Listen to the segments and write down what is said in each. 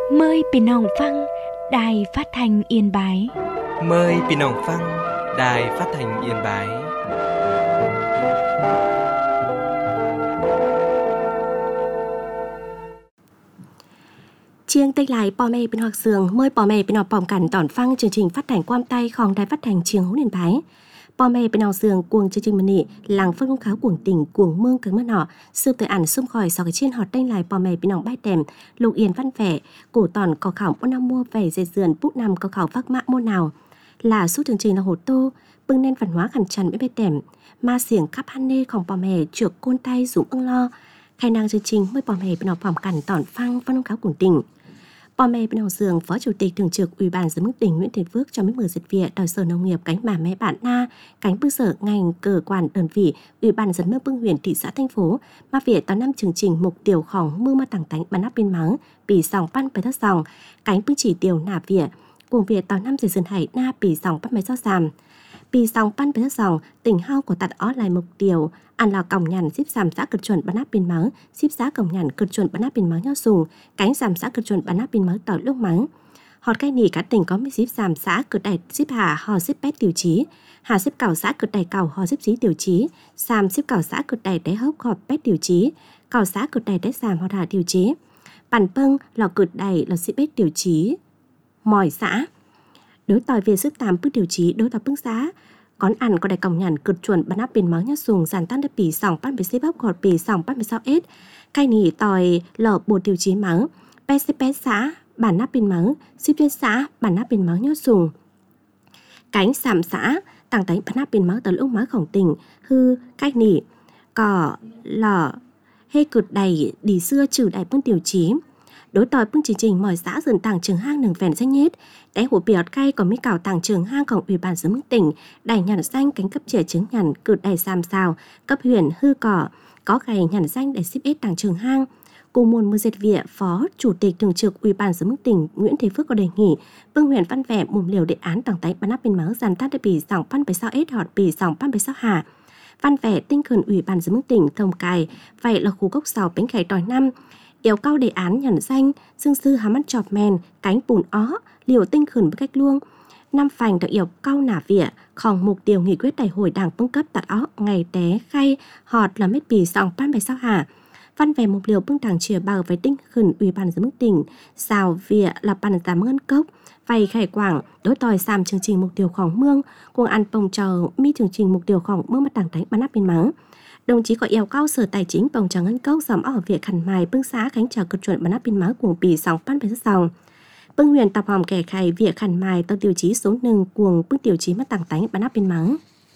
Mờiพี่น้องฟังđài phát thanh Yên Bái. Mời พี่น้องฟัง Đài Phát thanh Yên Bái. Chiêng tây lại bò mẹ bên học sường mời bò mẹ bên học bòm cảnh tỏn phăng chương trình phát thanh quam tayของđài phát thanh Chiêng Hữu Yên Bái. Bò mẹ bên học sường cuồng chương trình mần nị làng phân công kháo cuồng tỉnh cuồng mương cứng mưa nọ sương tới ảnh xung khỏi sau cái chiên họt tây lại bò mẹ bên học bãi tèm lục yên văn vẻ cổ tòn có khảo bốn năm mua về dây sườn bút năm có khảo vác mã môn nào là suốt chương trình là hồ tô bưng nên văn hóa khẩn trần bên bãi tèm ma xiềng khắp han nêของbò mẹ trượt côn tay dũng ưng lo khai năng chương trình mời bò mẹ bên học bòm cảnh tỏn phăng phân công kháo cuồng tỉnh. Bò mẹ bên Hồng Dương, Phó Chủ tịch Thường trực Ủy ban Giám đốc tỉnh Nguyễn Thiện Phước cho biết mở dịch viện đòi Sở Nông nghiệp cánh bà mẹ bạn na, cánh bư sở ngành cơ quan đơn vị Ủy ban Giám đốc huyện thị xã thành phố mà việc tao năm chương trình mục tiêu khỏng mưa mà tảng tánh bắn áp biên mắng bị sòng pan phải thất sòng cánh bư chỉ tiêu nạp viện cùng việc tao năm dần hải na bị sòng pan phải do giảm bị sòng pan phải thất sòng tỉnh hao của tạt ó lại mục tiêu ăn là cổng nhàn xếp giảm xã cực chuẩn bắn áp biên mắng xếp giá cổng nhàn cực chuẩn bắn áp biên mắng nhau dùng cánh giảm xã cực chuẩn bắn áp biên mắng tỏi lúc mắng họt cái nỉ cả tỉnh có mấy xếp giảm xã cực đại xếp hà hò xếp bét tiêu chí hà xếp cào xã cực đại cào hò xếp xí tiêu chí giảm xếp cào xã cực đại đáy hốc họp bét tiêu chí cào xã cực đại đáy giảm họt hà tiêu chí bản pâng lò cực đại lò xếp bét tiêu chí mỏi xã đối tỏi về sức tàm bước tiêu chí đối tỏi bước giá con ăn có đại cổng nhàn cực chuẩn bắn áp biên máu nhát dùng giàn tan đất bì sòng bắt bì xếp bắp gọt bì sòng bắt bì sao ết cay nỉ tỏi lò bột tiêu chí máu pet xã bản áp biên máu xếp tuyết xã bản áp biên máu nhát dùng cánh sàm xã tàng tánh bản áp biên máu tờ lúc máu khổng tỉnh hư cay nỉ cỏ lò hê cực đầy đi xưa trừ đại bước tiêu chí đối tỏi bưng chương trình mỏi xã dần tàng trường hang nâng vẹn danh nhất đáy hủ bìa cay có mấy cào tàng trường hangของỦy ban Giám đốc tỉnh đài nhàn danh cánh cấp trẻ chứng nhàn cử đài sam sao cấp huyện hư cỏ có gầy nhàn danh để xếp ít tàng trường hang cùng muôn mưa dệt viện Phó Chủ tịch Thường trực Ủy ban Giám đốc tỉnh Nguyễn Thế Phước có đề nghị bưng huyện văn vẻ mồm liều đề án tàng tánh bắn áp biên máu dàn tát để bì sòng pan bì sao ết họt bì sòng pan bì sao hà văn vẻ tinh thần Ủy ban Giám đốc tỉnh thông cài vậy là khu gốc sào bánh khải tỏi năm yêu cao đề án nhận danh dương sư há mắt chọp men cánh bùn ó liều tinh khẩn với cách luông năm phành được yêu cao nả vỉa khòng mục tiêu nghị quyết đại hội đảng bưng cấp tạt ó ngày té khay họt là mết bì sòng pan bài sao hả văn về mục liều bưng đảng chìa bào với tinh khẩn Ủy ban Giám đốc tỉnh xào vỉa là bàn giảm ngân cốc vay khải quảng đối tỏi xàm chương trình mục tiêu khòng mương cuồng ăn bồng chờ mi chương trình mục tiêu khòng mương mà đảng đánh bắn áp biên mắng. Đồng chí có yêu cao Sở Tài chính bồng trắng ngân cốc giảm ở việc khẩn mài bưng xã khánh trào cực chuẩn bắn áp biên máu cuồng bì sòng pan phải sòng bưng huyền tập hòm kẻ khai việc khẩn mài tờ tiêu chí số 1 cuồng bưng tiêu chí mà tàng tánh bắn áp biên máu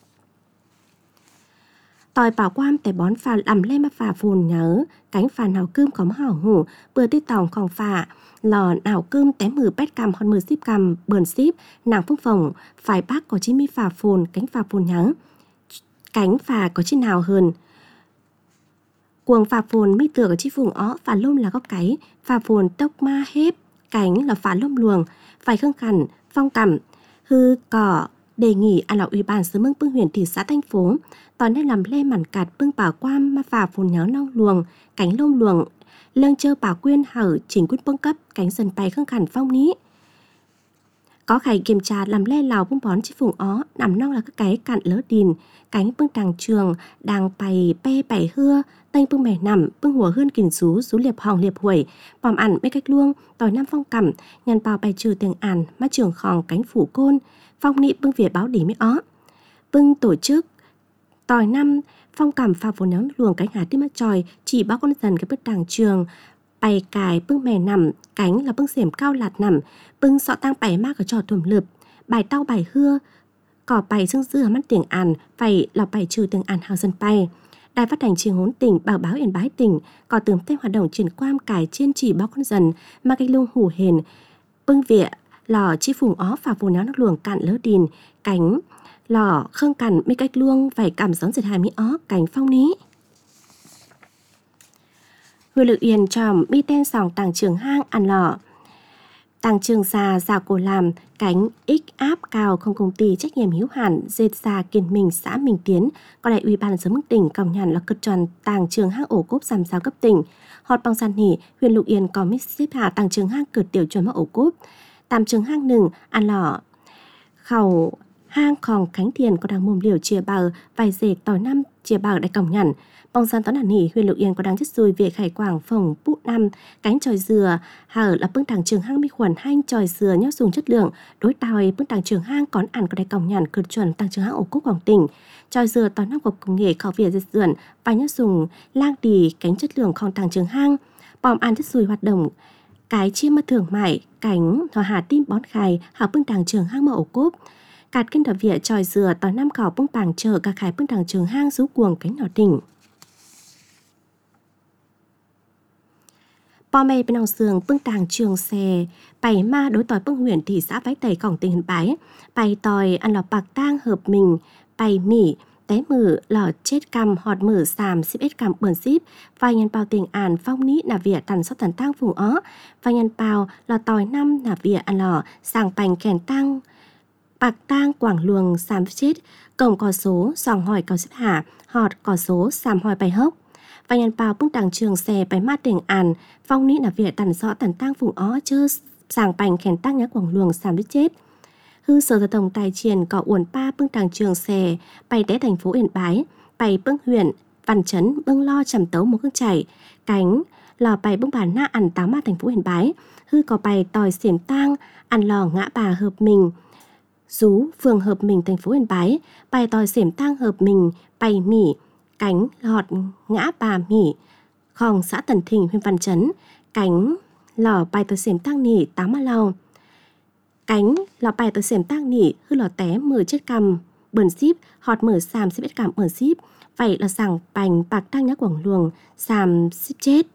tỏi bảo quam tại bón phà làm lên mà phà phùn nhớ cánh phà nào cơm có mỏ hủ bừa tít tòngของphà lò nào cơm té mừ bét cầm hòn mừ xíp cầm bờn xíp nàng phương phồng phải bác có chí mi phà phùn cánh phà phùn nhớ cánh phà có chi nào hơn cuồng phà phồn mi tựa ở chi vùng ó phà lôm là có cái phà phồn tốc ma hếp cánh là phà lôm luồng phải khương khẩn phong cẩm hư cỏ đề nghị ăn lão Ủy ban Giám đốc bưng huyện thị xã thành phố toàn nên làm lê mảnh cạt bưng bảo quam mà phà phồn nháo nong luồng cánh lôm luồng lương chơ bảo quyên hở chỉnh quyết bưng cấp cánh dần bay khương khẩn phong ní có khải kiểm tra làm lê lào bưng bón chi vùng ó nằm nong là các cái cạn lỡ đìn cánh bưng đàng trường đàng bày pe bảy hưa tênh bưng mẻ nằm bưng hùa hơn kìm sú liệp hòng liệp huẩy bòm ẩn bên cách luông tỏi năm phong cẩm nhàn bào bài trừ tiền ản mắt trường khòng cánh phủ côn phong nị bưng việt báo đỉ mới ó bưng tổ chức tỏi năm phong cẩm pha vốn nắng luồng cánh hà tim mắt tròi chỉ báo con dần cái bức đàng trường bày cài bưng mè nằm cánh là bưng xẻm cao lạt nằm bưng sọ tăng bảy mác ở trò thùm lượp bài tao bài hưa cỏ bài dương dư mắt tiền ản phải lọc bài trừ tiền ản hào dân bay Đài Phát thanh Chiêng Hốn tỉnh bảo báo Yên Bái tỉnh có tường tên hoạt động triển quan cải trên chỉ báo con dần mà cách lông hủ hền bưng vịa lò chi phùng ó phà phù náo nước luồng cạn lỡ đìn cánh lò khương cằn mi cách luông phải cảm gión giật hai mi ó cánh phong ní người lực yên tròm mi tên sòng tàng trường hang ăn lò Tàng trường xa giả cổ làm cánh X áp cao không công ty trách nhiệm hữu hạn dệt xa Kiên Minh xã Minh Tiến có đại ủy ban dân mức tỉnh công nhận là cực tròn tàng trường hang ổ cốp giảm giáo cấp tỉnh. Họt bằng sàn nỉ huyện Lục Yên có mít xếp hạ tàng trường hang cực tiểu chuẩn mắc ổ cốp. Tàm trường hang nừng ăn lọ khẩu hang khòng Khánh Thiền có đang mồm liều chia bờ vài dệt tỏi năm chia bờ đại công nhận. Bong san toán nỉ huyện Lục Yên có đang chất xùi về khải quảng phòng bút năm cánh tròi dừa hở là bưng tàng trường hang mi khuẩn hanh tròi dừa nhóc dùng chất lượng đối tòi bưng tàng trường hang còn ăn có đại công nhận cực chuẩn tàng trường hang ổ cốp Quảng Tỉnh tròi dừa tỏi năm của công nghệ khảo việt dệt dườn và nhóc dùng lang đì cánh chất lượng không tàng trường hang bom ăn chất xùi hoạt động cái chiêm mất thường mại cánh hòa hà tim bón khai hảo bưng tàng trường hang mở ổ cốp cạt kinh đập vỉa tròi dừa tỏi năm khảo bưng bảng chờ cả khải bưng tàng trường hang rú cuồng cánh nọ tỉnh. Bò mê bên ông sường bưng tàng trường xe bày ma đối tỏi bưng huyện thị xã Bái Tẩy cổng tỉnh Yên Bái bày tỏi ăn lò bạc tang hợp mình bày mỉ té mử lò chết cằm họt mử sàm xếp ết cằm bươn xíp và nhân bao tình àn phong ní nà vỉa tần sót tần tang vùng ó và nhân bao lò tỏi năm nà vỉa ăn lò sàng bành kèn tang bạc tang quảng luồng sàm chết cổng có số sòng hỏi cao xếp hạ họt có số sàm hỏi bày hốc và nhân bao bưng tàng trường xe bày ma tình àn phong ní nà vỉa tần sót tần tang vùng ó chơ sàng bành kèn tang nhá quảng luồng sàm chết hư sở giao thông tài triền có uẩn pa bưng tàng trường xe bày té thành phố Yên Bái bày bưng huyện Văn Chấn bưng lo chầm tấu một cước chảy cánh lò bày bưng bản na ăn táo ma thành phố Yên Bái hư có bày tỏi xiểm tang ăn lò ngã bà hợp mình rú phường hợp mình thành phố Yên Bái bày tỏi xiểm tang hợp mình bày mỉ cánh lọt ngã bà mỉ khòng xã Tần Thình huyện Văn Chấn cánh lò bày tỏi xiểm tang nỉ táo ma lau cánh lò bài tờ xẻm tang nỉ hư lò té mờ chết cằm bờn xíp họt mở sàm xếp biết cảm bờn xíp vậy là sàng bành bạc tang nhá quảng luồng sàm xíp chết.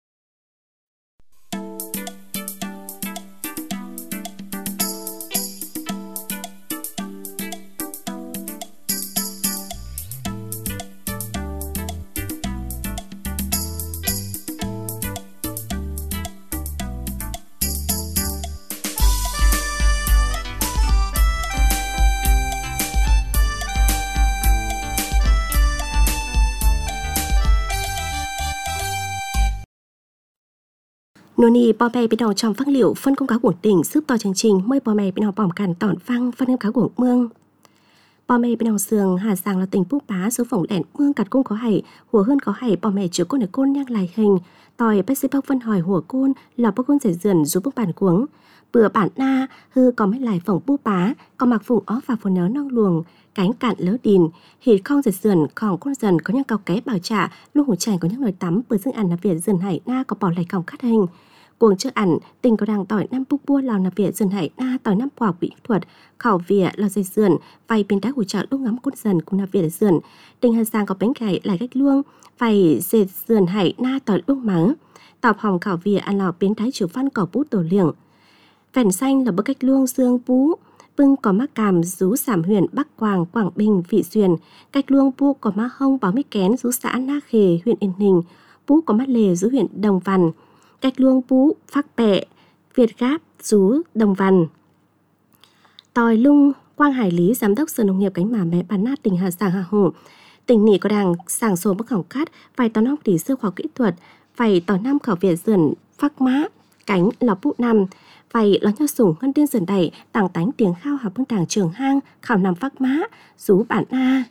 Nô nì bò mè bên đầu trong phát liệu phân công cáo của tỉnh giúp to chương trình mời bò mè bên đầu bỏm cản tỏn phăng phân công cáo của mương bò mè bên đầu sườn Hà Giang là tỉnh Phúc Bá số phỏng lẹn mương cặt cung có hải hùa hơn có hải bò mè chứa côn ở côn nhang lại hình tỏi bách sĩ bóc phân hỏi hùa côn lò bóc côn rẻ dườn rú bức bản cuống bữa bản na hư có mấy lại phỏng Phúc Bá có mặc phụng ó và phồn nớ nong luồng cánh cạn lỡ đìn hít không rẻ dườn còn côn dần có những cao ké bảo trả lúc hồ chảy có những nồi tắm bữa dương ăn là việt dườn hải na có bỏ lại còng cắt hình cuồng chưa ẩn tình có đang tỏi năm búc bua lào nạp vỉa dần hải na tỏi năm quả quỹ thuật khảo vỉa lò dây dườn vay bên đá hủ trợ lúc ngắm cốt dần cùng nạp vỉa dườn tình Hà Giang có bánh cải lại cách luông vay dệt dườn hải na tỏi lúc mắng tọp hồng khảo vỉa ăn lò bên đáy chủ văn cỏ bút tổ liệng vẻn xanh là bức cách luông dương bú bưng có mắc càm rú Sảm huyện Bắc Quảng Quảng Bình Vị Xuyên cách luông bu có má hông báo mi kén rú xã Na Khề huyện Yên Ninh bú có mắt lề rú huyện Đồng Văn cách luông bú Phác Bẹ Việt Gáp rú Đồng Văn tòi lung Quang Hải Lý giám đốc sở nông nghiệp cánh mà mẹ bán nát tỉnh Hà Giang Hà Hồ tỉnh nỉ có đảng sàng số bức khảo cát vài tòa năm tỷ sư khoa kỹ thuật vài tòa năm khảo việt dần phác mã cánh lò bụ năm vài lò nho sủng ngân tiên dần đẩy tàng tánh tiếng khao học bưng tàng trường hang khảo nằm phác mã rú bản a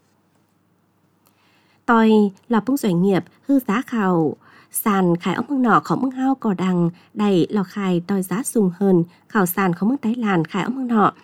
tòi lò bưng doanh nghiệp hư giá khảo sàn khải ống mương nọ khẩu mương hao cò đằng đầy lò khải tòi giá sùng hơn khảo sàn khẩu mương tái làn khải ống mương nọ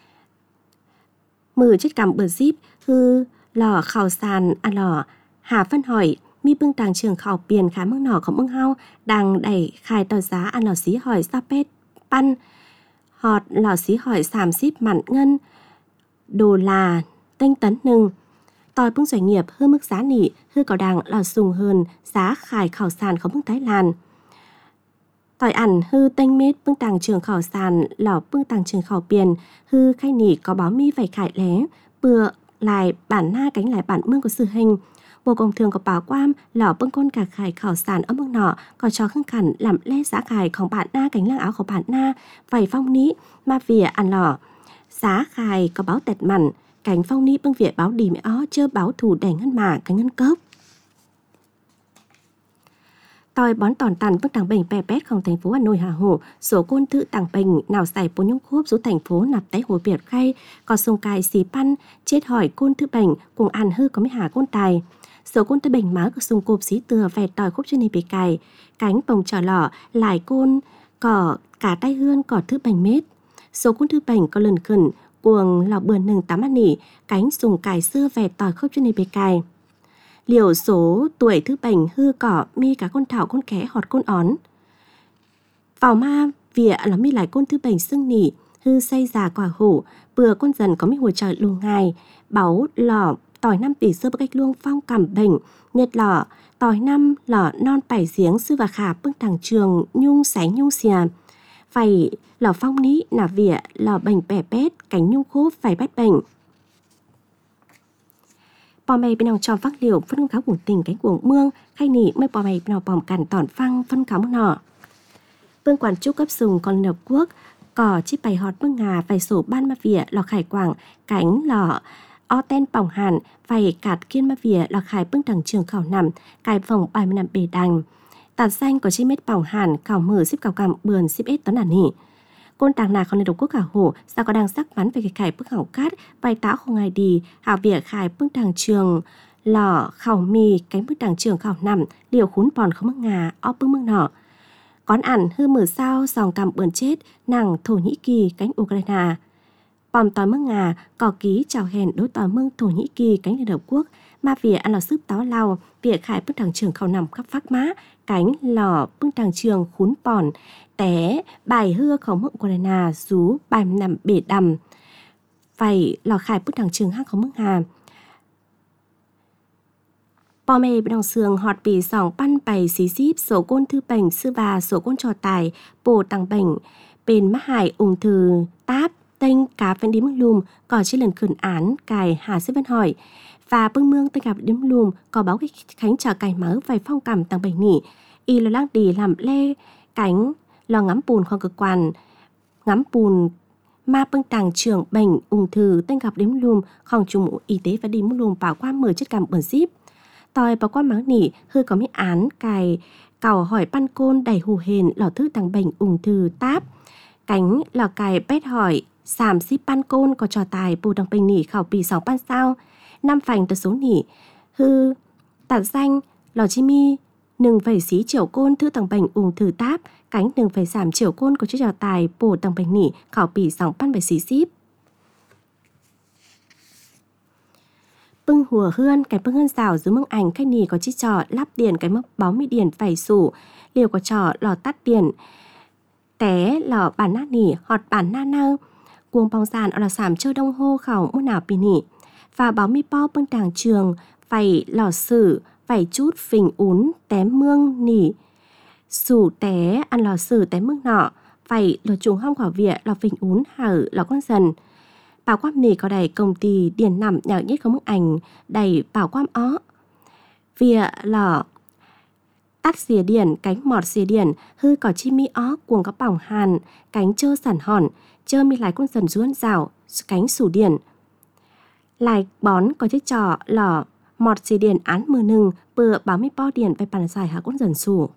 mừ chết cằm bờ zip hư lò khảo sàn ăn lò hà phân hỏi mi bưng tàng trường khảo biển khải mương nọ khẩu mương hao đằng đầy khải tòi giá ăn lò xí hỏi sa pet pan họt lò xí hỏi sàm ship mặn ngân đồ là tinh tấn nừng tòi bưng doanh nghiệp hư mức giá nỉ hư có đàng lò sùng hơn giá khải khảo sàn không bưng tái làn tòi ẩn hư tênh mết bưng tàng trường khảo sàn lò bưng tàng trường khảo biển hư khai nỉ có báo mi vài khải lé bừa lại bản na cánh lại bản mương của sư hình Bộ Công Thương có báo quan lò bưng con cả khải khảo sản ở mức nọ có cho khưng khẩn làm lẽ giá khảiของbạn na cánh lang áo của bạn na vầy phong ní mà vỉa ăn lò giá khải có báo tẹt mặn cánh phong ní bưng vỉa báo đi mẹ ó chơ báo thủ đẻ ngân mà cánh ngân cớp tòi bón tòn tàn bước tàng bình bè bétของthành phố Hà Nội Hà Hồ số côn tự tàng bình nào xảy bốn nhung khốp số thành phố nạp tay hồ Việt khay có sông cài xì pan chết hỏi côn thứ bệnh cùng ăn hư có mấy hà côn tài số côn thứ bệnh má của sông cộp xí từa vẹt tòi khúc trên này bị cài cánh bồng trò lọ lại côn cỏ cả tay hương cỏ thứ bệnh mết số côn thứ bệnh có lần khẩn cuồng lọ bườn nừng tám ăn nỉ cánh sùng cài xưa vẹt tòi khúc trên này bị cài liều số tuổi thứ bệnh hư cỏ mi cả con thảo con ké họt con ón vào ma vỉa là mi lại con thứ bệnh sưng nỉ hư say già quả hổ bừa con dần có mi hồi trời luồng ngài báu lỏ tỏi năm tỷ sơ bức cách luông phong cảm bệnh nhiệt lỏ tỏi năm lỏ non bảy giếng sư và khả bưng thẳng trường nhung sánh nhung xìa phải lỏ phong ní nà vỉa lỏ bệnh bẻ bét cánh nhung khốp phải bét bệnh bò mày bên nào tròn phát liều phân cáo cuồng tình cánh cuồng mương khay nỉ mới bò mày bên nào bòm cản tòn phăng phân cáo mương nọ vương quản trúc cấp sùng còn lập quốc cỏ chip bày họt mương ngà phải sổ ban ma vỉa lò khải quảng cánh lò o ten bỏng hàn phải cạt kiên ma vỉa lò khải bưng thẳng trường khảo nằm cài phòng bài nằm bề đằng tạt xanh có chi mét bỏng hàn khảo mở xếp cào cằm bườn xếp ết tón đàn nỉ côn tàng nà còn lên độc quốc cả hổ sao có đang sắc bắn về cái khải bức hảo cát vài táo không ngày đi hảo vỉa khải bưng thẳng trường lò khảo mì cánh bưng thẳng trường khảo nằm liều khún bòn không mắc ngà o bưng mương nọ Con ản hư mở sao dòng cầm bươn chết nàng Thổ Nhĩ Kỳ cánh Ukraine. Bòm tòi mương ngà, cỏ ký chào hẹn đối tòi mương Thổ Nhĩ Kỳ cánh Liên Hợp Quốc. Mà vỉa ăn lò súp táo lau, vỉa khải bức thằng trường khảo nằm khắp phát má, cánh lò bức thằng trường khún bòn, té bài hưa khẩu mương Ukraine rú bài nằm bể đầm. Vậy lò khải bức thằng trường hắc khẩu mương hà. Bò mê bên đồng sườn họt bì sòng pan bày xí xíp sổ côn thư bành sư và sổ côn trò tài bồ tăng bành bên mắt hải ung thư táp tên cá phân đi mương lùm có chỉ lần khẩn án cài hà xếp văn hỏi và bưng mương tên gặp điếm lùm có báo khánh trả cài mớ vài phong cảm tăng bành nỉ y lo lăng đi làm lê cánh lo ngắm bùn khoang cơ quan ngắm bùn ma bưng tàng trường bệnh ung thư tên gặp điếm lùm không chung mũ y tế và đi mương lùm bảo qua 10 chất cảm bẩn ship tòi bảo quan mắng nỉ hơi có mấy án cài cào hỏi pan côn đầy hù hền lò thư tăng bệnh ung thư táp cánh lò cài bét hỏi sàm xí pan côn có trò tài bù đằng bình nỉ khảo bì 6 pan sao 5 phành từ số nỉ hư tạt danh lò chi mi nừng vẩy xí chiều côn thư tăng bệnh ung thư táp cánh nừng vẩy giảm chiều côn có trò tài bù đằng bình nỉ khảo bì 6 pan vẩy xí xíp bưng hùa hươn cái bưng hươn rào dưới mương ảnh khách nì có chi trò lắp điện cái mốc báo mi điển phải sủ liều có trò lò tắt điện té lò bản nát nỉ họt bản na nơ cuồng bóng sàn ở lò sảm chơi đông hô khảo mua nào bì nỉ và báo mi po bưng tàng trường phải lò sử phải chút phình ún té mương nỉ sủ té ăn lò sử té mương nọ phải lò trùng hong khảo vỉa lò phình ún hở lò con dần bảo quam nỉ có đầy công ty điền nằm nhạo nhất có mức ảnh đầy bảo quam ó vỉa lò tắt xìa điển cánh mọt xìa điển hư có chi mi ó cuồng có bỏng hàn cánh chơ sản hòn chơ mi lại con dần ruôn rào cánh sủ điển lại bón có chiếc trò lò mọt xìa điển án mờ nừng bừa báo mi po điển về bàn dài hạ con dần sủ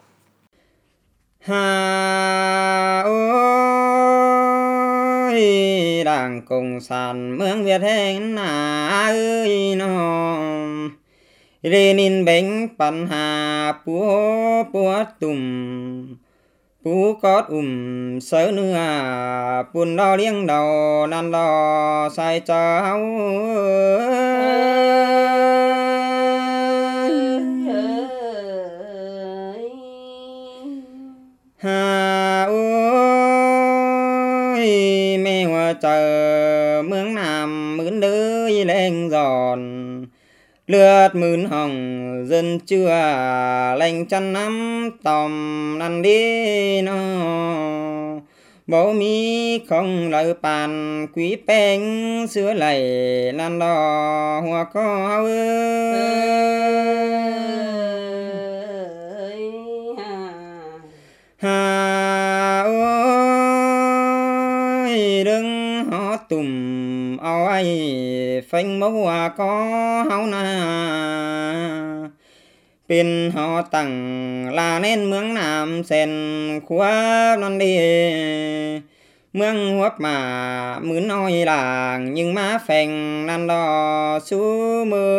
hà ơi đảng cộng sản mương Việt hẹn na ơi nó Lenin bánh pan hà púa púa tùm pú cót sớ nưa bùn đo liêng đầu nan đo sai cháu hà ơi mẹ hoa chờ mương Nam mướn đới lên giòn lướt mướn hồng dân chưa lành chăn nắm tòm năn đi nó bố mi không lời bàn quý bánh sữa lầy nan đò hoa có ơi ตุ่มเอาไว้เฟ่งมัวก็เฮานาเป็นเฮาตั้งลาเน้นเมืองน้ำเส้นควบนั่นดีเมืองหัวมาหมื่นน้อยหลางยิงมาแฝงนันดอสู้มือ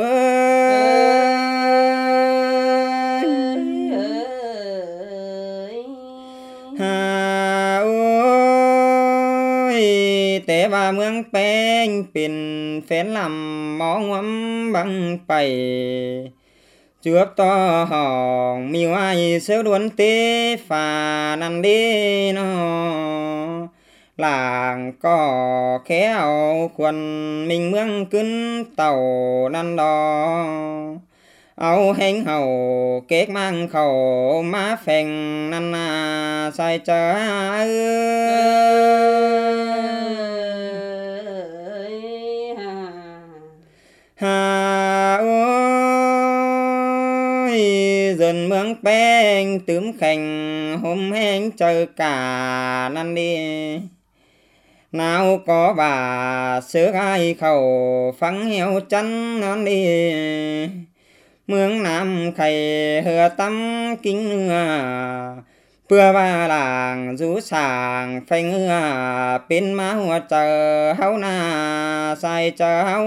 ฮาโอ้ยแต่ว่าเมืองแป้งเป็นแฟนลำมองวำบังไปเจือบต่อห้องมีไว้เสือดวนเตฝ่านันดีนอหลางก็แค่เอาควรมิงเมืองขึ้นเต่านันดอเอาแห้งเห่าเก๊กมั่งเขามาแฝงนันนาใส่เจอฮาโอ้ยdần mương beng tướm khành hôm hẹn chờ cả năm đi nào có bà sữa ai khẩu phăng heo chân non đi mương nam khay hừa tâm kính nưa bữa ba làng rú sàng phanh hừa bên má hoa chờ hấu na sai chờ hấu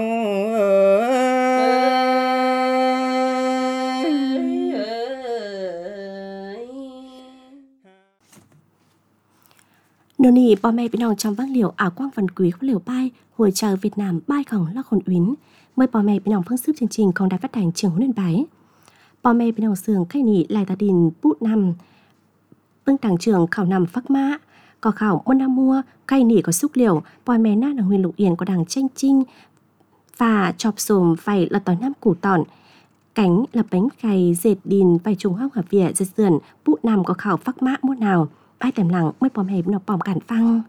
Nô nì bò mẹ bên nòng trong vang liều ảo quang văn quý của liều bay hồi chờ Việt Nam bay khổng lo khổn uyến mời bò mẹ bên nòng phương sức chương trình còn đài phát hành trường huấn luyện bái bò mẹ bên nòng sườn khai nỉ lại ta đình bút nằm bưng tàng trường khảo nằm phắc mã có khảo môn nam mua khai nỉ có xúc liều bò mẹ na là huyền lục yên có đằng tranh trinh và chọc sồm phải là tỏi nam củ tòn cánh là bánh cày dệt đìn vài trùng hóc hả vỉa dệt sườn bút nằm có khảo phắc mã môn nào ai tầm lặng mới bòm hẹp nó bòm cản phăng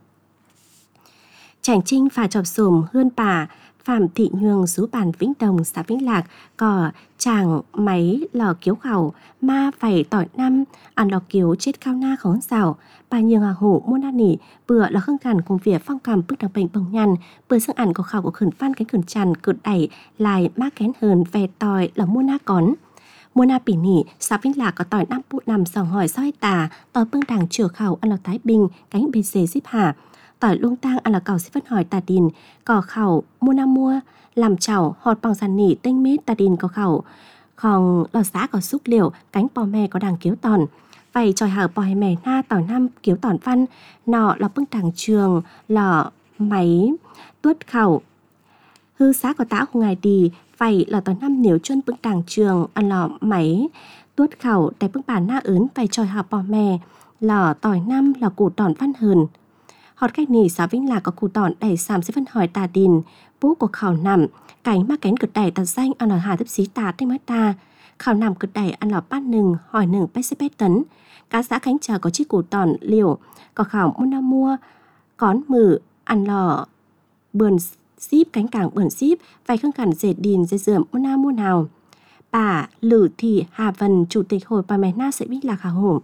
chàng trinh phà chọc sồm hươn bà Phạm Thị Nhường rú bàn Vĩnh Đồng xã Vĩnh Lạc có chàng máy lò kiếu khẩu ma phải tỏi năm ăn lò kiếu chết cao na khốn xảo bà Nhường hổ muôn ăn nỉ bữa là khương cản cùng việc phong cầm bước đặc bệnh bồng nhăn bữa sức ăn của khẩu của khẩn phan cánh khẩn tràn cự đẩy lại má kén hờn về tỏi là muôn na cón Mùa na bỉ nỉ, xã Vĩnh Lạc có tỏi năm bụt nằm sòng hỏi soi tà, tỏi bưng đằng chửa khẩu ăn là Thái Bình, cánh bê xế xíp hà. Tỏi luông tang ăn là cầu xíp vất hỏi tà đình, cỏ khẩu, mua na mua, làm chảo, họt bằng sàn nỉ, tinh mết tà đình có khẩu. Còn lò xá có xúc liều, cánh bò mè có đằng kiếu tòn. Vậy tròi hở bò mè na tỏi năm kiếu tòn văn, nọ là bưng đằng trường, lò máy, tuốt khẩu. Hư xá có táo ngày đi, vậy là tỏi năm nếu chân bưng đằng trường ăn lò máy tuốt khẩu để bưng bản na ướn phải tròi họp bò mè lò tỏi năm là củ tòn văn hờn họt cách nỉ xã Vĩnh Lạc có củ tòn đẩy xàm sẽ phân hỏi tà đình bú của khảo nằm cánh má kén cực đẩy tà danh ăn lò hà tiếp xí tà tên mới ta khảo nằm cực đẩy ăn lò bát nừng hỏi nừng bách xếp bét tấn cá xã cánh chờ có chiếc củ tòn liều có khảo mua na mua cón mử ăn lò bườn ship cánh cảng bẩn ship vài khương cản dệt đìn dệt dườm mua na mua nào bà Lử Thị Hà Vân chủ tịch hội bà mẹ na sẽ Vĩnh Lạc Hà Hổ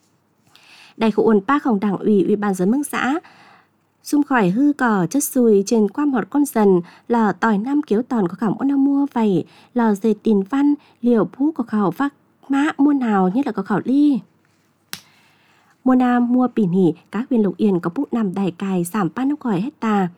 đại khu ổn ba khổng đảng ủy ban dân mương xã xung khỏi hư cỏ chất xùi trên qua một con dần lò tỏi năm kiếu tòn có khảo mua na mua vầy lò dệt đìn văn liều phú có khảo vác mã mua nào nhất là có khảo ly mua na mua bỉ nỉ các huyền lục yên có bút nằm đài cài giảm ba nóc khỏi hecta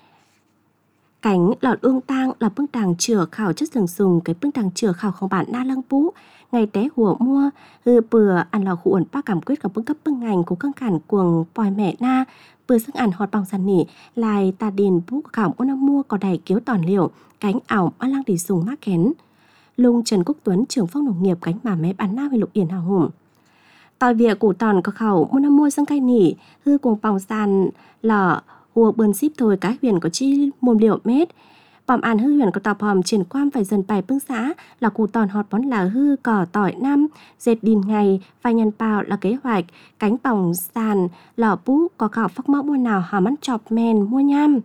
cánh lọt ương tang là bưng đằng chửa khảo chất rừng sùng cái bưng đằng chửa khảo không bản na lăng bú ngày té hùa mua hư bừa ăn lò khu ổn ba cảm quyết cả bưng cấp bưng ngành của căng cản cuồng pòi mẹ na bừa sức ăn hot bằng sàn nỉ lại ta điền bú khảo mua na mua có đầy kiếu tòn liều cánh ảo ba lăng đi sùng mắc kén lung Trần Quốc Tuấn trưởng phòng nông nghiệp cánh bà mẹ bán na huyện lục yên hào hùng tỏi vỉa củ tòn có khảo mua na mua sang cây nỉ hư cuồng bằng sàn lò hùa bươn ship thôi cái huyền có chi mồm liệu mét bòm ăn hư huyền có tàu bòm triển quan phải dần bài bưng xã là củ tòn hot bón là hư cỏ tỏi năm dệt đìn ngày vài nhân bào là kế hoạch cánh bỏng sàn lò bú có khảo phắc mẫu mua nào hàm ăn chọc men mua nham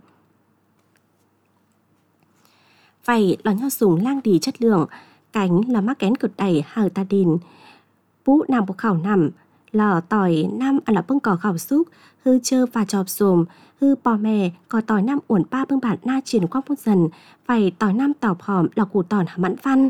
vậy là nho sùng lang đi chất lượng cánh là mắc kén cực đẩy hở ta đìn bú nằm của khảo nằm lò tỏi năm là bưng cỏ khảo xúc hư chơ và chọp xồm hư bò mè có tỏi năm uổng ba bưng bản na triển quang một dần phải tỏi năm tọp hòm là củ tỏi mãn văn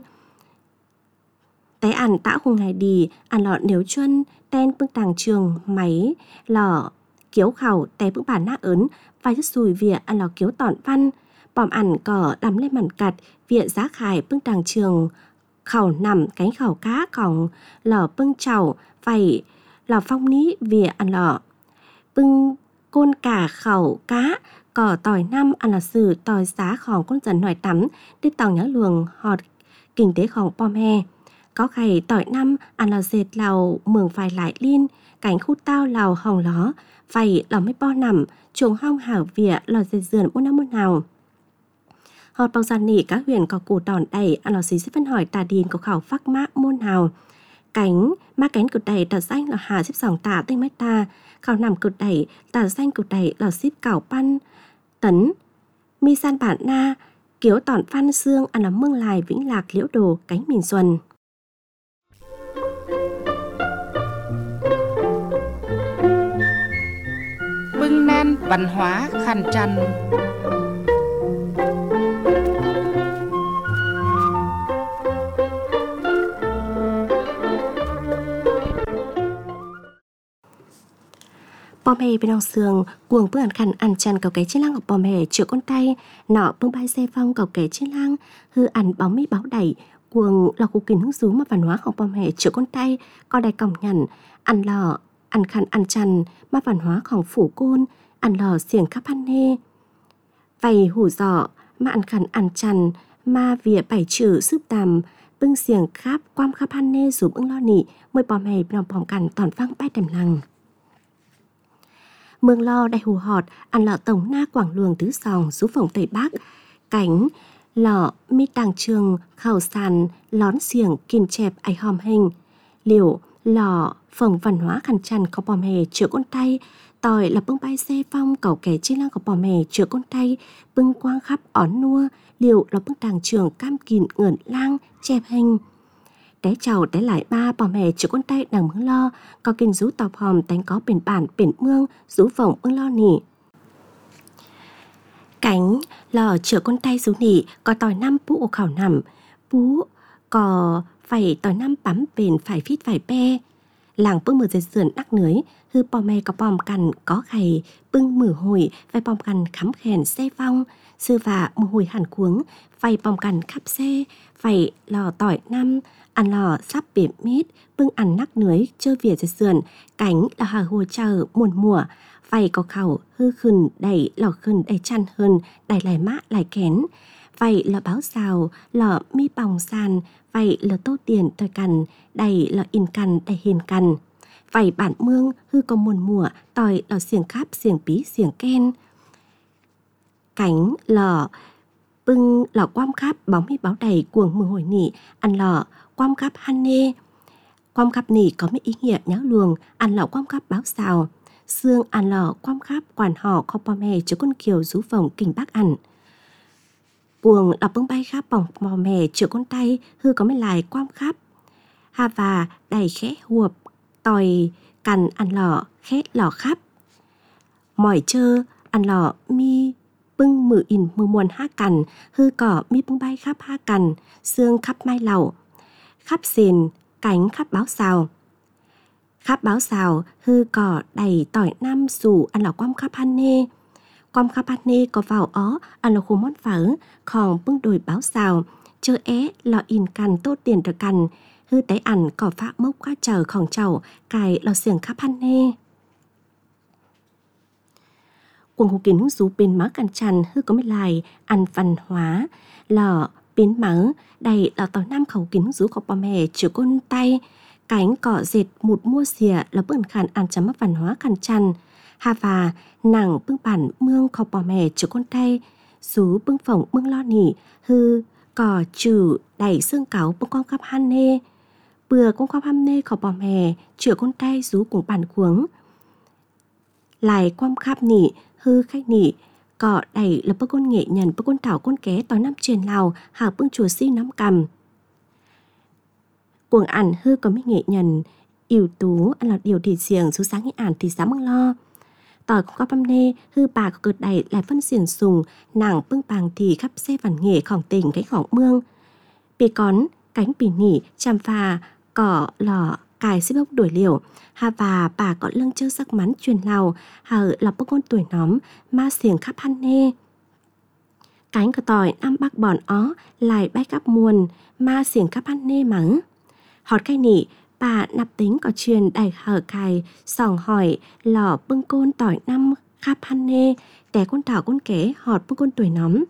té ăn tã hùng ngày đi ăn lọ nếu chuân ten bưng tàng trường máy lò kiếu khảo té bưng bản na ớn và rất xùi vỉa ăn lò kiếu tỏi văn bòm ăn cỏ đắm lên màn cặt vỉa giá khải bưng tàng trường khảo nằm cánh khảo cá còng lò bưng chảo phải lò phong ní vỉa ăn lò bưng côn cả khẩu cá cỏ tỏi năm ăn là sử tỏi giá khòng con dần nổi tắm đứt tàu nhớ luồng họt kinh tế khòng pom he có khẩy tỏi năm ăn là dệt lào mường phải lại liên cánh khu tao lào hồng ló phải lò mấy bo nằm chuồng hong hảo vỉa lò dệt dườn mỗi năm một nào họt bao gian nỉ các huyền có củ đòn đầy ăn lò xí xếp phân hỏi tà điền có khảo phác mã môn nào cánh ma cánh cực đầy tờ danh là hà xếp sòng tả tinh mét ta khảo nằm cực đầy tờ danh cực đầy là xếp cảo pan tấn mi san bản na kiểu tỏn phan xương ăn là mương lài vĩnh lạc liễu đồ cánh miền xuân bưng nan văn hóa khăn trăn bò mè bên ông sườn cuồng bữa ăn khăn ăn chăn cầu cái trên lang của bò mè chữa con tay nọ bưng bay xe phong cầu cái trên lang hư ăn bóng mi báo đẩy cuồng là cụ kín hứng rú mà văn hóa của bò mè chữa con tay co đầy còng nhằn ăn lò ăn khăn ăn chăn mà văn hóaของphủ côn ăn lò xiềng khắp ăn nê vầy hủ giỏ mà ăn khăn ăn chăn mà vỉa bảy chữ giúp tàm bưng xiềng khắp quam khắp ăn nê giúp ưng lo nị mười bò mè bên ông bòm cằn toàn vang bay đầm lằng mương lo đại hù họt ăn lọ tổng na quảng luồng tứ sòng rú phòng tây bắc cánh lọ mi tàng trường khảo sàn lón xiềng kim chẹp ai hòm hình liều lọ phòng văn hóa khăn chăn có bò mè chữa con tay tỏi là bưng bay xe phong cầu kẻ trên lang có bò mè chữa con tay bưng quang khắp ón nua liều là bưng tàng trường cam kìn ngẩn lang chẹp hình té chào té lại ba bò mè chữa con tay đằng mương lo có kinh rú tọp hòm đánh có biển bản biển mương rú vòng mương lo nỉ cánh lò chữa con tay rú nỉ có tỏi năm pú ổ khảo nằm pú có phải tỏi năm bắm bền phải phít phải pe làng bưng mờ dệt sườn đắc nưới hư bò mè có bòm cằn có khầy bưng mử hồi phải bòm cằn khắm khèn xe phong sư và mù hồi hẳn cuống phải bòm cằn khắp xe phải lò tỏi năm ăn lò sắp bể mít bưng ăn nắc nưới chơi vỉa dệt sườn cánh là hà hồ chờ muôn mùa phải có khẩu hư khừng đẩy lò khừng đầy chăn hơn đẩy lại mã lại kén vậy là báo xào lọ mi bòng sàn vậy là tô tiền thời cằn đầy là in cằn đầy hiền cằn vậy bản mương hư có muôn mùa tỏi là xiềng khắp xiềng bí xiềng ken cánh lọ bưng lọ quam khắp bóng mi báo đầy cuồng mưa hồi nỉ ăn lọ quam khắp han nê quam khắp nỉ có mấy ý nghĩa nháo luồng ăn lọ quam khắp báo xào xương ăn lọ quam khắp quản họ kho bò mè chứa con kiều rú phồng kinh bác ăn cuồng đọc bưng bay khắp bỏng bò mè chữa con tay hư có mấy lại quam khắp ha và đầy khẽ huộp tỏi cằn ăn lọ khét lọ khắp mỏi chơ ăn lọ mi bưng mử in mưa muôn ha cằn hư cỏ mi bưng bay khắp ha cằn xương khắp mai lẩu khắp sền cánh khắp báo xào khắp báo xào hư cỏ đầy tỏi năm rủ ăn lọ quam khắp han nê quam khắp han nê có vào ó ăn lọ khu món phở khòng bưng đồi báo xào chơ é lọ in cằn tốt tiền trở cằn hư tế ăn cỏ phá mốc quá chờ khòng chầu cài lọ xiềng khắp han nê cuồng hú kín rú bên má cằn chăn hư có mấy lại ăn văn hóa lọ bên má đầy lọ tỏi năm khẩu kín rú có bò mè chữa con tay cánh cỏ dệt một mua xìa là bưng khăn ăn chấm mắc văn hóa khăn chăn hà và nàng bưng bản mương khẩu bò mè chữa con tay rú bưng phồng bưng lo nỉ hư cỏ trừ đầy xương cáo bưng con khắp han nê bừa con khắp han nê khẩu bò mè chữa con tay rú cùng bản cuống lại quam khắp nỉ hư khách nỉ cỏ đầy là bưng con nghệ nhân bưng con thảo con ké tỏi năm truyền lào hà bưng chùa si nắm cầm cuồng ăn hư có mấy nghệ nhân yếu tú ăn là điều thì xiềng số sáng nghĩ ản thì sáng măng lo tỏi không có băm nê hư bà có cực đầy lại phân xiềng sùng nàng bưng bàng thì khắp xe vằn nghề khỏng tình cái khỏng mương bì cón cánh bì nỉ chàm phà cỏ lò cài xếp bốc đuổi liều hà và bà có lưng chơ sắc mắn truyền lào hờ lọc bốc con tuổi nóm ma xiềng khắp hăn nê cánh của tỏi năm bác bòn ó lại bay cắp muôn ma xiềng khắp hăn nê mắng họt cây nỉ bà nạp tính có truyền đầy hở cài sòng hỏi lò bưng côn tỏi năm khắp hăn nê té con thảo con kế họt bưng côn tuổi nóm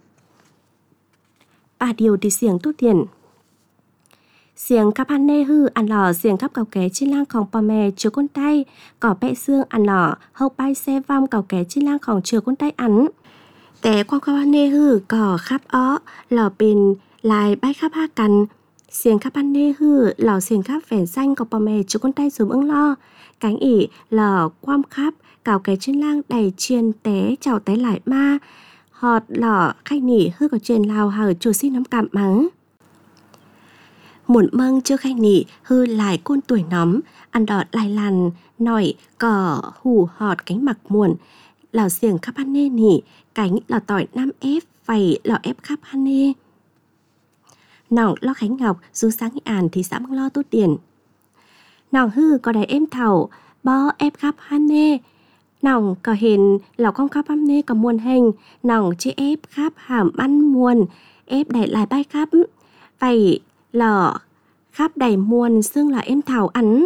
bà điều thì xiềng tốt tiền xiềng khắp hăn nê hư ăn lò xiềng khắp cầu ké trên lang khòng pò mè chứa con tay cỏ bẹ xương ăn lò hậu bay xe vong cầu ké trên lang khòng chứa con tay ăn té qua khắp hăn nê hư cỏ khắp ó lò bền lại bay khắp ha cằn xiềng khắp hăn nê hư lò xiềng khắp vẻ xanh cầu pò mè chứa con tay xuống ưng lo cánh ỉ lò quam khắp cầu ké trên lang đầy chiên té chào té lại ma họt lò khách nỉ hư có trên lào hở chùa xin nắm cạm mắng muộn mâng chưa khai nỉ hư lại côn tuổi nóm ăn đọt lại làn nổi cỏ hù họt cánh mặc muộn lò xiềng khắp hăn nê nỉ cánh lò tỏi nam ép vầy lò ép khắp hăn nê nòng lo khánh ngọc dù sáng nghĩ ản thì sáng lo tốt tiền nòng hư có đầy êm thảo bó ép khắp hăn nê nòng có hình lò con khắp hăn nê có muôn hình nòng chỉ ép khắp hàm ăn muôn ép đầy lại bay khắp vầy lò khắp đầy muôn xương là êm thảo ăn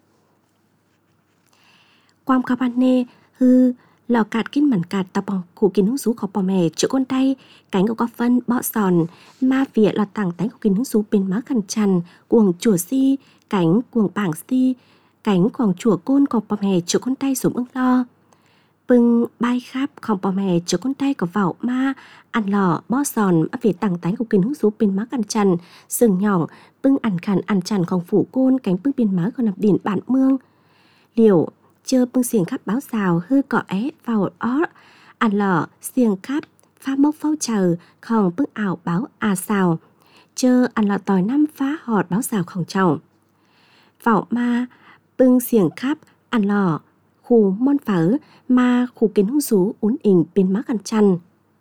quam khắp hăn nê hư lò cạt kín mẩn cạt tập bong cụ kín hứng sú khó bò mè chữa con tay cánh của có phân bọ sòn ma vỉa lọt tảng tánh của kín hứng sú bên má khăn chằn cuồng chùa si cánh cuồng bảng si cánh cuồng chùa côn của bò mè chữa con tay xuống ưng lo bưng bay khắp không bò mè chữa con tay của vảo ma ăn lò bọ sòn má vỉa tảng tánh của kín hứng sú bên má khăn chằn sừng nhỏng bưng ăn khăn ăn chằn không phủ côn cánh bưng bên má còn nằm điển bản mương liều chơ bưng xiềng khắp báo xào hư cọ é vào ó ăn lò xiềng khắp pha mốc phao chờ khòng bưng ảo báo xào chơ ăn lò tỏi năm phá họt báo xào khòng chồng vào ma bưng xiềng khắp ăn lò khu mon phở ma khu kiến hung sú uốn ỉnh bên má khăn chăn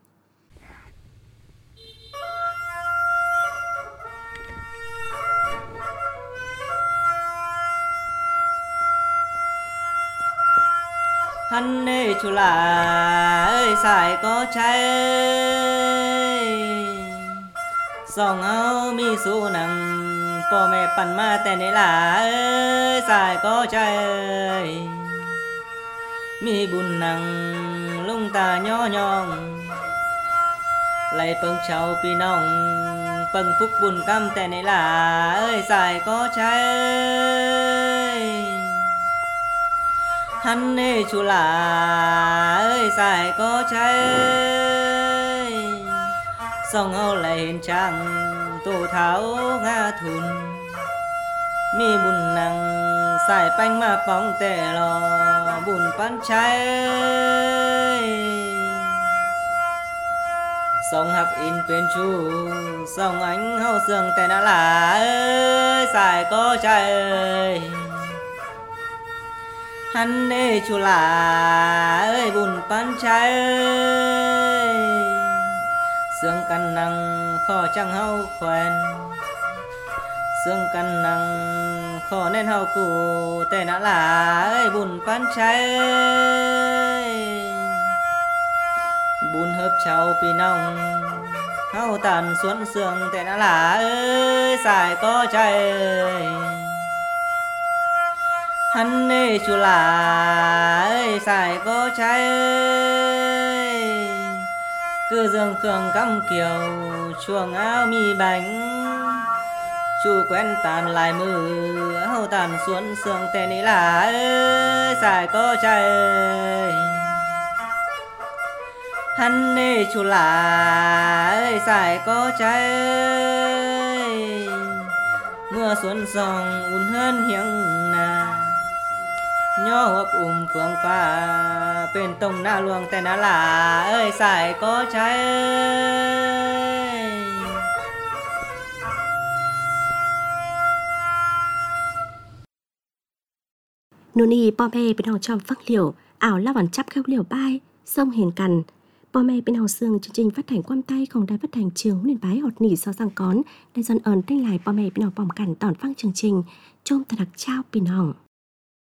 hăn nê chú là ơi xài có cháy song áo mi su nằng po mẹปั่นมาแต่ไหนล่ะเอ้ยสายก็ใจมีบุญนังลุงตาย่อยองไล่เปิงเชาพี่น้องเปิงฟุกบุญกำแต่ไหนล่ะเอ้ยสายก็ใจhắn nê chú là ơi xài có cháy song âu lại hình trang tổ tháo ngã thùn mi bùn nằng xài bánh mà bóng tè lò bùn pan cháy song hạp in bên chú song ánh hậu sương tè nã là ơi xài có cháy hắn nê chú là ơi bùn pan cháy xương căn năng khó chẳng hao khoen xương căn năng khó nên hao cụ tệ nã là ơi bùn pan cháy bùn hớp cháu pi nong hao tàn xuống xương tệ nã là ơi xài có cháy hắn nê chú là ơi xài có cháy cứ dương cường cắm kiều chuồng áo mi bánh chú quen tàn lại mưa hậu tàn xuống sương tên ấy là ơi xài có cháy hắn nê chú là ơi xài có cháy mưa xuống sông un hơn hiếng nà nhó hộp phương pha bên tông na luồng tên na là ơi xài có cháy นูนีปอแม่เป็นห้องชอมฟังเหลียวอ่าวละหวันจับเข้าเหลียวป้ายส่งเห็นกันปอแม่เป็นห้องเสื่องจริงๆphát hànhความใต้ของđài phát hành trường Huế Bái hột nỉ sau sang cónได้dần ẩn thanh lạiปอแม่เป็นห้องปอมกันตอนฟังchương trình chôm thật đặc traoเป็นห้อง